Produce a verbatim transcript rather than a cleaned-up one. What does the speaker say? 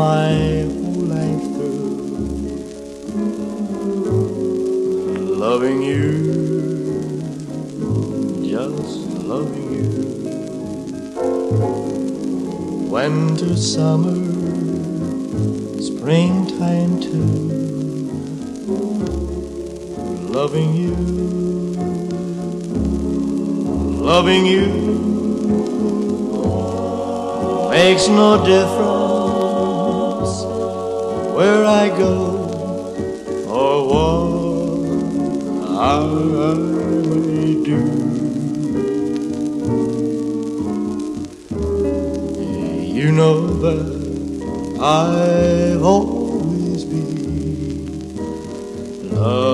my whole life through, loving you, just loving you. Winter, summer, springtime too, loving you, loving you. Makes no difference where I go or what I may do. You know that I've always been loved.